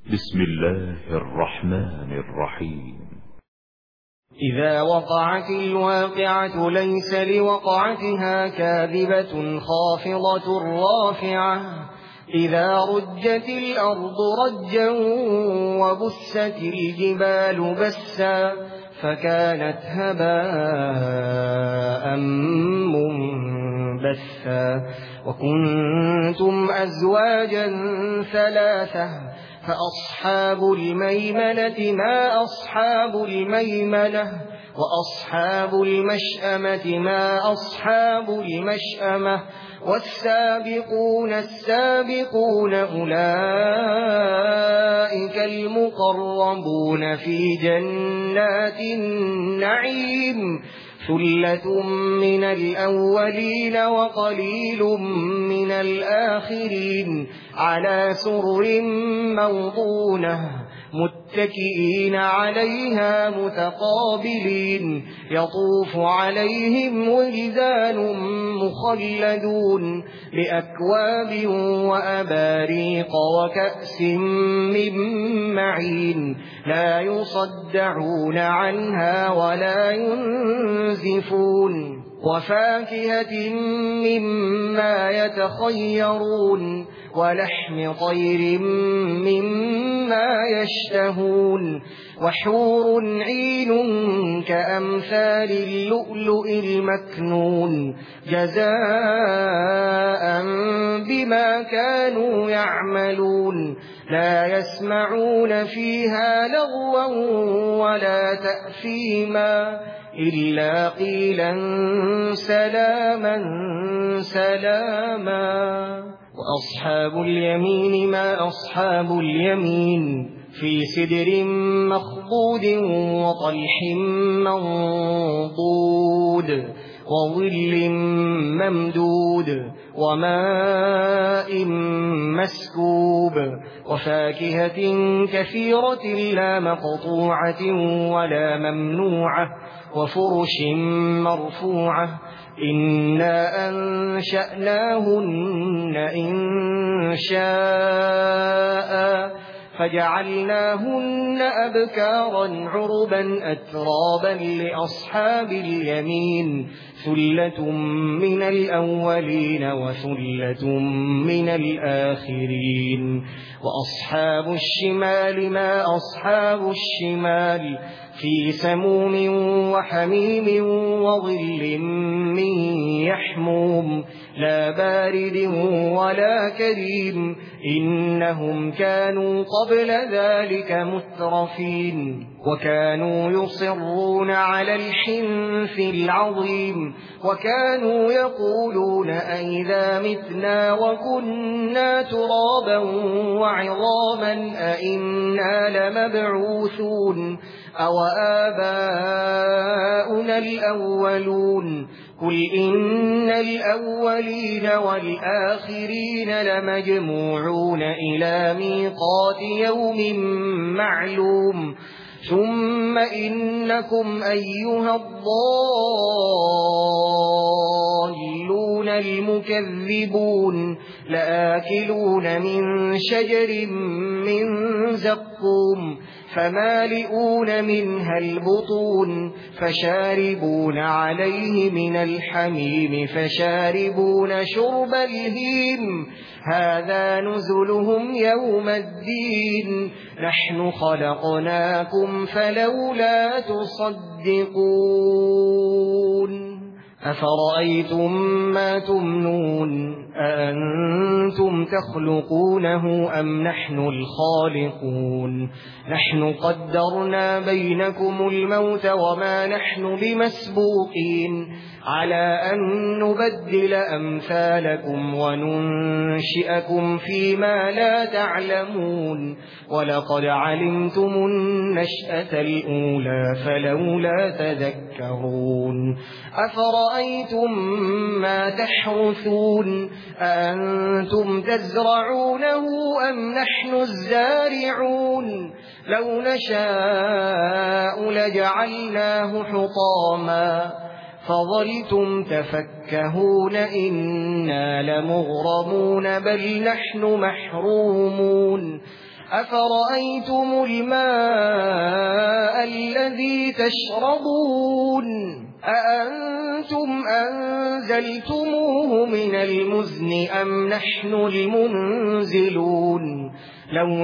بسم الله الرحمن الرحيم. إذا وقعت الواقعة ليس لوقعتها كاذبة خافضة رافعة إذا رجت الأرض رجا وبست الجبال بسا فكانت هباء منبثا وكنتم أزواجا ثلاثة فأصحاب الميمنة ما أصحاب الميمنة وأصحاب المشأمة ما أصحاب المشأمة والسابقون السابقون أولئك المقربون في جنات النعيم ثلة من الأولين وقليل من الآخرين على سرر موضونة متكئين عليها متقابلين يطوف عليهم ولدان مخلدون بأكواب وأباريق وكأس من معين لا يصدعون عنها ولا ينزفون وفاكهة مما يتخيرون ولحم طير مما يشتهون وحور عين كأمثال اللؤلؤ المكنون جزاء بما كانوا يعملون لا يسمعون فيها لغوا ولا تأثيما إلا قيلا سلاما سلاما وأصحاب اليمين ما أصحاب اليمين في سدر مخضود وطلح منضود وظل ممدود وماء مسكوب وفاكهة كثيرة لا مقطوعة ولا ممنوعة وفرش مرفوعة إنا أنشأناهن إنشاء فجعلناهن أبكارا عربا أترابا لأصحاب اليمين ثلة من الأولين وثلة من الآخرين وأصحاب الشمال ما أصحاب الشمال في سموم وحميم وظل من يحموم لا بارد ولا كريم إنهم كانوا قبل ذلك مترفين وكانوا يصرون على الحنث العظيم وكانوا يقولون أئذا متنا وكنا ترابا وعظاما أئنا لمبعوثون أو آباؤنا الأولون قل إن الأولين والآخرين لمجموعون إلى ميقات يوم معلوم ثم إنكم أيها الضالون المكذبون لآكلون من شجر من زقوم فمالئون منها البطون فشاربون عليه من الحميم فشاربون شرب الهيم هذا نزلهم يوم الدين نحن خلقناكم فلولا تصدقون أفرأيتم ما تمنون أأنتم تخلقونه أم نحن الخالقون نحن قدرنا بينكم الموت وما نحن بمسبوقين على أن نبدل أمثالكم وننشئكم فيما لا تعلمون ولقد علمتم النشأة الأولى فلولا تذكرون أفرأيتم ما تحرثون أأنتم تزرعونه أم نحن الزارعون لو نشاء لجعلناه حطاما فظلتم تفكهون إنا لمغرمون بل نحن محرومون أفرأيتم الماء الذي تشربون أأنتم أنزلتموه من المزن أم نحن المنزلون لو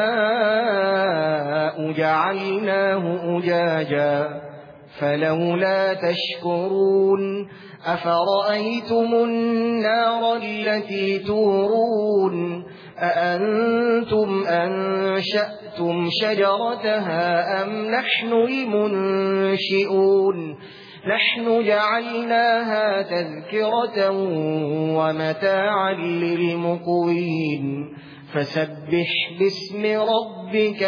نشاء جعلناه أجاجا فلولا تشكرون أفرأيتم النار التي تورون أأنتم أنشأتم شجرتها أم نحن المنشئون نحن جعلناها تذكرة ومتاعا للمقوين فسبح باسم ربك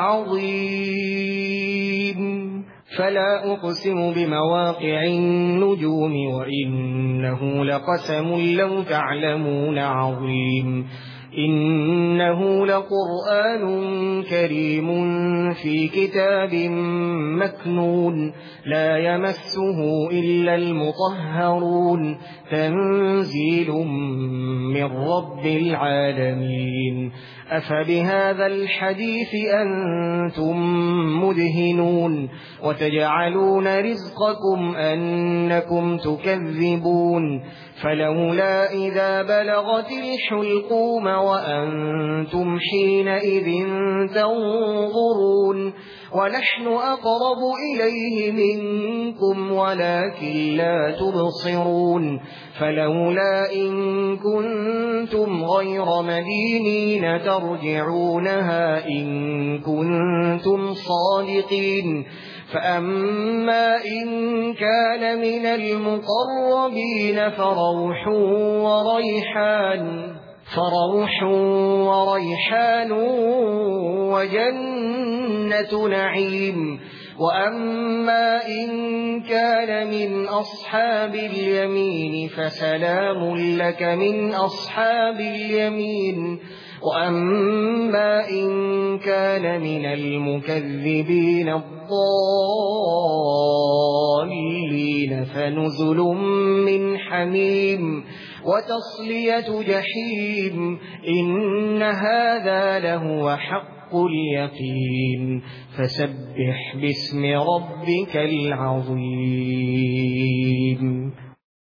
العظيم فلا أقسم بمواقع النجوم وإنه لقسم لو تعلمون عظيم إنه لقرآن كريم في كتاب مكنون لا يمسه إلا المطهرون تنزيل من رب العالمين أفبهذا الحديث أنتم مدهنون وتجعلون رزقكم أنكم تكذبون فلولا إذا بلغت الحلقوم وأنتم حينئذ تنظرون ونحن أقرب إليه منكم ولكن لا تبصرون فلولا إن كنتم غير مدينين ترجعونها إن كنتم صادقين فأما إن كان من المقربين فروح وريحان وجنة نعيم وأما إن كان من أصحاب اليمين فسلام لك من أصحاب اليمين وأما إن كان من المكذبين الضالين فنزل من حميم وتصلية جحيم إن هذا لهو حق اليقين فسبح باسم ربك العظيم